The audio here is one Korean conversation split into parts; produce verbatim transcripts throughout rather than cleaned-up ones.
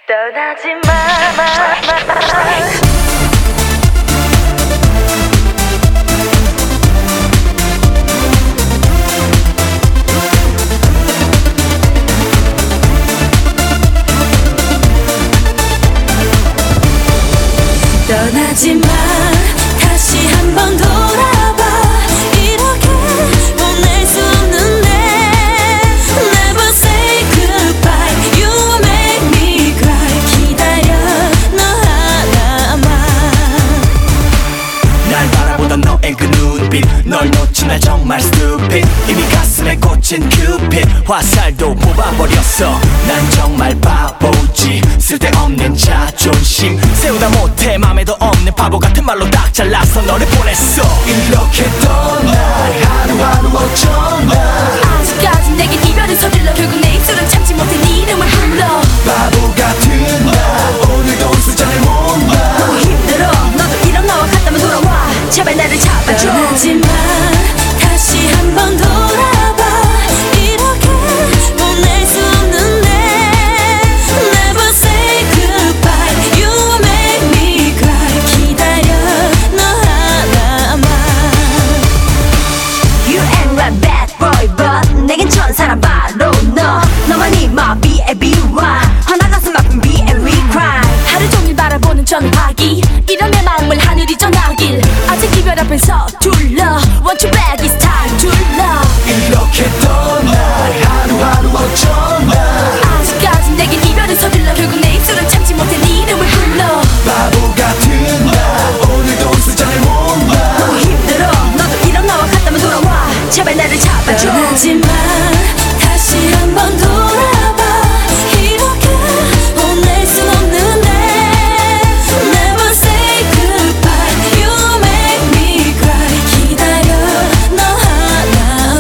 떠나지 마, 마, 마. 떠나지 마, 다시 한번 돌아봐. 이렇게 보낼 수 없는데 Never say goodbye. You will make me cry. 기다려 너 하나만. 날 바라보던 너의 그 눈빛, 널 놓친 날 정말 stupid. 이미 가슴에 꽂힌 큐핏 화살도 뽑아버렸어. 난 정말 바보지. 쓸데없는 자존심 세우다 못해 맘에도 없는 바보 같은 말로 딱 잘라서 너를 보냈어. 이렇게 떠나 하루하루 어쩌나. 아직까지 내겐 이별은 서둘러. 결국 내 입술은 참지 못해 네 이름을 불러. 바보 같은 나 오늘도 술잔을 못 놔. 너무 힘들어. 너도 이런 나와 같다면 돌아와. 제발 나를 잡아줘. 떠나지 마, 다시 한번 돌아봐. 이렇게 보낼 수 없는데 Never say goodbye. You will make me cry. 기다려 너 하나만. You ain't a bad boy but 내겐 천사란 바로 너. 너만이 my B A B Y. 화나 가슴 아픈 B A B cry. 하루 종일 바라보는 전화기. 이런 내 마음을 하늘이 전하길. 아직 이별 앞엔 서둘러. Want you back, it's time to love. 이렇게 떠나 하루하루 어쩌나. 아직까지 내겐 이별은 서둘러. 결국 내 입술은 참지 못해 네 이름을 불러. 바보 같은 나 오늘도 술잔을 못 놔. 너무 힘들어. 너도 이런 나와 같다면 돌아와. 제발 나를 잡아줘. 떠나지 마, 다시 한번 돌아봐. 이렇게 보낼 순 없는데 Never say goodbye. You make me cry. 기다려 너 하나만.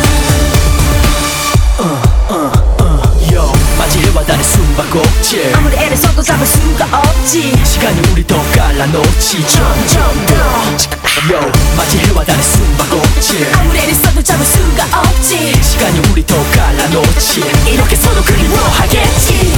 Yo, 마치 해와 달의 숨바꼭질. 아무리 애를 써도 잡을 수가 없지. 시간이 우리 더 갈라놓지. 점점 더 Yo, 마치 해와 달의 숨바꼭질. 아무리 애를 써도 잡을 수가 없지. 시간이 우리 더 갈라놓지. 이렇게 서로 그리워하겠지.